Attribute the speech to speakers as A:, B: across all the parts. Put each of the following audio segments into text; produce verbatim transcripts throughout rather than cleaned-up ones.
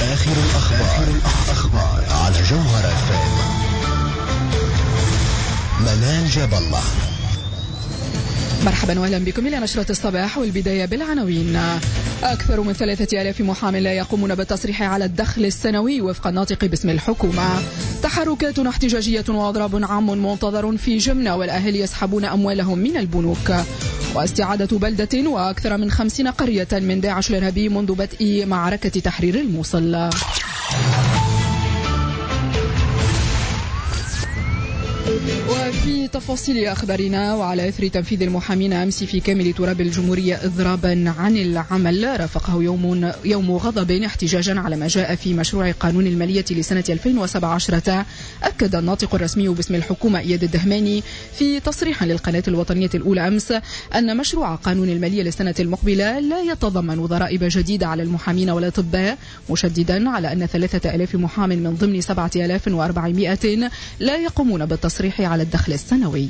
A: آخر الأخبار, الأخبار على جوهر اف ام. منال جاب الله.
B: مرحبا واهلا بكم الى نشرة الصباح، والبداية بالعناوين. اكثر من ثلاثة آلاف محام لا يقومون بالتصريح على الدخل السنوي وفق الناطق باسم الحكومة. تحركات احتجاجية واضراب عام منتظر في جمنة، والاهالي يسحبون اموالهم من البنوك. واستعادة بلدة واكثر من خمسين قرية من داعش الارهابي منذ بدء معركة تحرير الموصل. وفي تفاصيل أخبارنا، وعلى إثر تنفيذ المحامين أمس في كامل تراب الجمهورية إضرابا عن العمل، رافقه يوم يوم غضب احتجاجا على ما جاء في مشروع قانون المالية لسنة ألفين وسبعة عشر. أكد الناطق الرسمي باسم الحكومة إياد الدهماني في تصريح للقناة الوطنية الأولى أمس أن مشروع قانون المالية للسنة المقبلة لا يتضمن ضرائب جديدة على المحامين والأطباء، مشددا على أن ثلاثة آلاف محام من ضمن سبعة آلاف وأربعمائة لا يقومون بالتصريح على الدخل السنوي.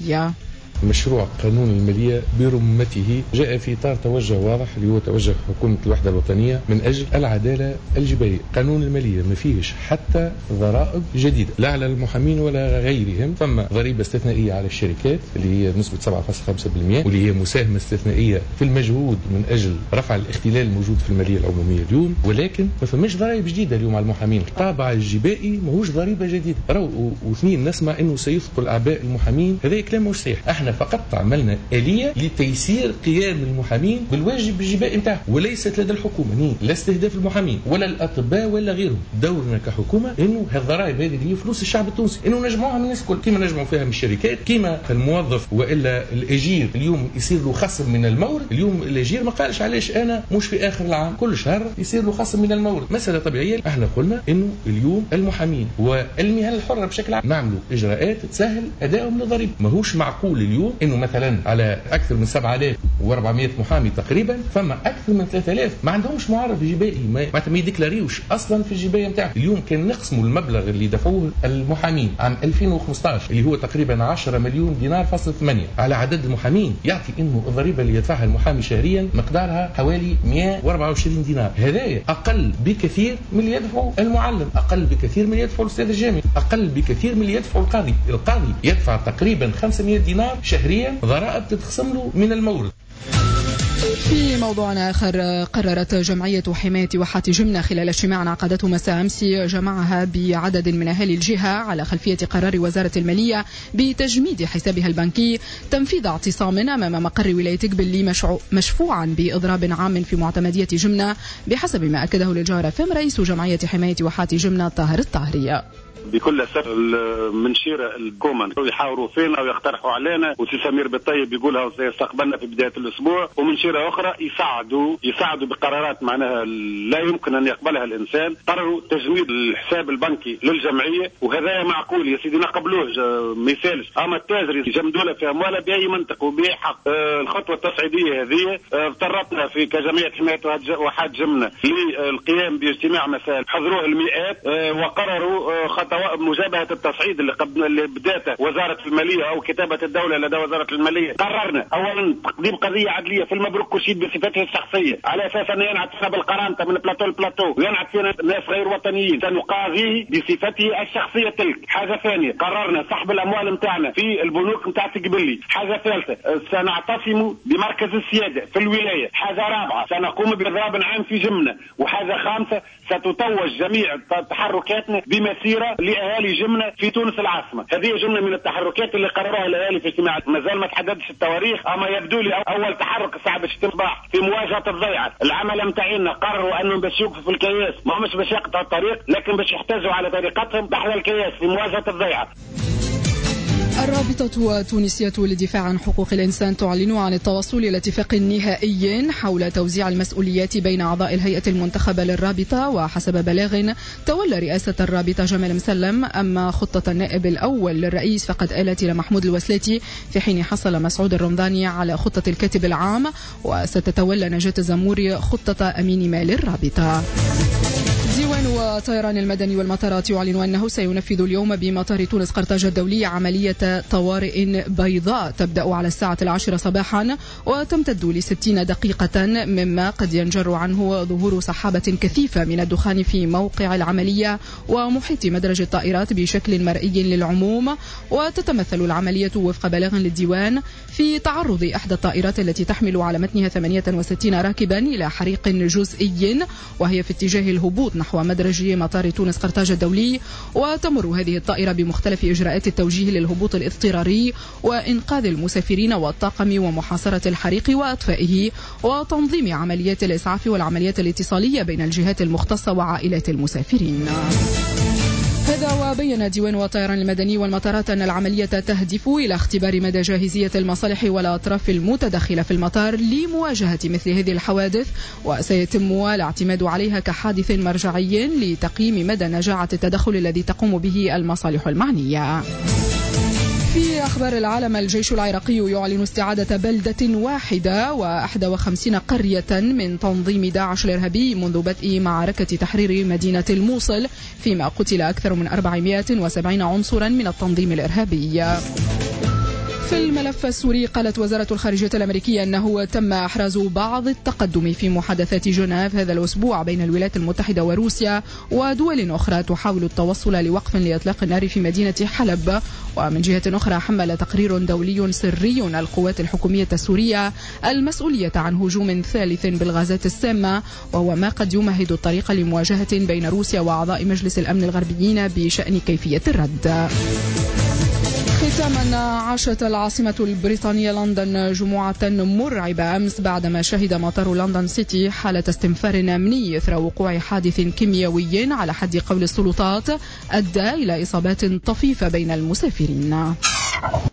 C: مشروع قانون المالية برمته جاء في إطار توجه واضح اللي هو توجه حكومة الوحدة الوطنية من أجل العدالة الجبائية. قانون المالية ما فيهش حتى ضرائب جديدة لا على المحامين ولا غيرهم. ثم ضريبة استثنائية على الشركات اللي هي نسبة سبعة فاصلة خمسة بالمئة، واللي هي مساهمة استثنائية في المجهود من أجل رفع الاختلال الموجود في المالية العمومية اليوم. ولكن ما فماش ضرائب جديدة اليوم على المحامين. الطابع الجبائي ماهوش ضريبة جديدة. رو واثنين نسمع إنه سيثقل أعباء المحامين، هذا كلام مش صحيح. احنا فقط عملنا آلية لتيسير قيام المحامين بالواجب الجبائي نتاعهم، وليست لدى الحكومة ني لا استهداف المحامين ولا الأطباء ولا غيرهم. دورنا كحكومة إنه هالضرائب هذه اللي هي فلوس الشعب التونسي إنه نجمعوها من الناس الكل، كيما نجمعوا فيها من الشركات، كيما الموظف والا الأجير اليوم يصير له خصم من المورد. اليوم الأجير ما قالش علاش أنا مش في آخر العام كل شهر يصير له خصم من المورد، مسألة طبيعية. احنا قلنا إنه اليوم المحامين والمهن الحرة بشكل عام نعملوا إجراءات تسهل أدائهم للضريبة. ماهوش معقول اليوم إنه مثلا على أكثر من سبعة آلاف وأربعمائة محامي تقريبا فما أكثر من ثلاثة آلاف ما عندهمش معرض جبائي، ما ما يديكلاريوش أصلا في الجباية نتاعهم. اليوم كان نقسموا المبلغ اللي دفعوه المحامين عام ألفين وخمسة عشر اللي هو تقريبا عشرة مليون دينار فاصل ثمانية على عدد المحامين، يعطي إنه الضريبة اللي يدفعها المحامي شهريا مقدارها حوالي مئة وأربعة وعشرين دينار. هذا أقل بكثير من اللي يدفعه المعلم، أقل بكثير من اللي يدفعه الأستاذ الجامعي، أقل بكثير من اللي يدفعه القاضي. القاضي يدفع تقريبا خمسمائة دينار شهريا ضرائب تتخصم له من المورد.
B: في موضوع آخر، قررت جمعية حماية واحة جمنة خلال اجتماع عقدته مساء أمس جمعها بعدد من أهالي الجهة على خلفية قرار وزارة المالية بتجميد حسابها البنكي تنفيذ اعتصام أمام مقر ولاية قبلي مشفوعا بإضراب عام في معتمدية جمنة، بحسب ما أكده للجوهر اف ام رئيس جمعية حماية واحة جمنة طاهر الطاهرية.
D: بكل أسف المنشيرة الكومن يحاوروا فينا ويقترحوا علينا، وسي سمير بالطيب يقولها وسيستقبلنا في بداية الأسبوع، ومنشيرة أخرى يساعدوا يساعدوا بقرارات معناها لا يمكن أن يقبلها الإنسان. قرروا تجميد الحساب البنكي للجمعية، وهذا معقول يا سيدي نقبلوه ما يسالش. أما التاجر يجمدوا له في أمواله بأي منطق وبأي حق. آه الخطوة التصعيدية هذه اضطرتنا آه في كجمعية حماية واحات جمنة للقيام باجتماع مساء حضروه المئات آه وقرروا آه خطوات مجابهة التصعيد اللي قبل اللي بداته وزارة المالية أو كتابة الدولة لدى وزارة المالية. قررنا أولا تقديم قضية عدلية في المبروك كرشيد بصفته الشخصية على أساس أنه ينعت فينا بالقرامطة من بلاتو لبلاتو وينعت فينا ناس غير وطنيين، سنقاضيه بصفته الشخصية تلك. حاجة ثانية قررنا سحب الأموال متاعنا في البنوك متاع تقبلي. حاجة ثالثة سنعتصم بمركز السيادة في الولاية. حاجة رابعة سنقوم بإضراب عام في جمنة. وحاجة خامسة ستتوج جميع تحركاتنا بمسيرة لأهالي جمنة في تونس العاصمة. هذه جملة من التحركات اللي قرروها الأهالي في اجتماع. ما زال ما تحددش التواريخ، أما يبدو لي أول تحرك الساعة باش تنباح في مواجهة الضيعة. العمل متاعنا قرروا أنهم باش يوقفوا في الكياس، ما همش باش يقطعوا الطريق لكن باش يحتاجوا على طريقتهم بحر الكياس في مواجهة الضيعة.
B: الرابطة التونسية للدفاع عن حقوق الإنسان تعلن عن التوصل إلى اتفاق نهائي حول توزيع المسؤوليات بين أعضاء الهيئة المنتخبة للرابطة. وحسب بلاغ تولى رئاسة الرابطة جمال مسلم، أما خطة النائب الأول للرئيس فقد آلت إلى محمود الوسلاتي، في حين حصل مسعود الرمضاني على خطة الكاتب العام، وستتولى نجاة الزموري خطة أمين مال الرابطة. ديوان وطيران المدني والمطارات يعلن أنه سينفذ اليوم بمطار تونس قرطاج الدولي عملية طوارئ بيضاء تبدأ على الساعة العاشرة صباحا وتمتد لستين دقيقة، مما قد ينجر عنه ظهور سحابة كثيفة من الدخان في موقع العملية ومحيط مدرج الطائرات بشكل مرئي للعموم. وتتمثل العملية وفق بلاغ للديوان في تعرض إحدى الطائرات التي تحمل على متنها ثمانية وستين راكبا إلى حريق جزئي وهي في اتجاه الهبوط نحو مدرج مطار تونس قرطاج الدولي. وتمر هذه الطائرة بمختلف إجراءات التوجيه للهبوط الاضطراري وإنقاذ المسافرين والطاقم ومحاصرة الحريق وأطفائه وتنظيم عمليات الإسعاف والعمليات الاتصالية بين الجهات المختصة وعائلات المسافرين. هذا وبين ديوان وطيران المدني والمطارات أن العملية تهدف إلى اختبار مدى جاهزية المصالح والأطراف المتدخلة في المطار لمواجهة مثل هذه الحوادث، وسيتم الاعتماد عليها كحادث مرجعي لتقييم مدى نجاعة التدخل الذي تقوم به المصالح المعنية. في أخبار العالم، الجيش العراقي يعلن استعادة بلدة واحدة وواحد وخمسين قرية من تنظيم داعش الإرهابي منذ بدء معركة تحرير مدينة الموصل، فيما قتل أكثر من أربعمائة وسبعين عنصرا من التنظيم الإرهابي. في الملف السوري، قالت وزارة الخارجية الأمريكية أنه تم إحراز بعض التقدم في محادثات جنيف هذا الأسبوع بين الولايات المتحدة وروسيا ودول أخرى تحاول التوصل لوقف لإطلاق النار في مدينة حلب. ومن جهة أخرى، حمل تقرير دولي سري القوات الحكومية السورية المسؤولية عن هجوم ثالث بالغازات السامة، وهو ما قد يمهد الطريق لمواجهة بين روسيا وأعضاء مجلس الأمن الغربيين بشأن كيفية الرد. ختاما، عاشت العاصمة البريطانية لندن جمعة مرعبة أمس بعدما شهد مطار لندن سيتي حالة استنفار أمني إثر وقوع حادث كيميائي على حد قول السلطات أدى إلى إصابات طفيفة بين المسافرين.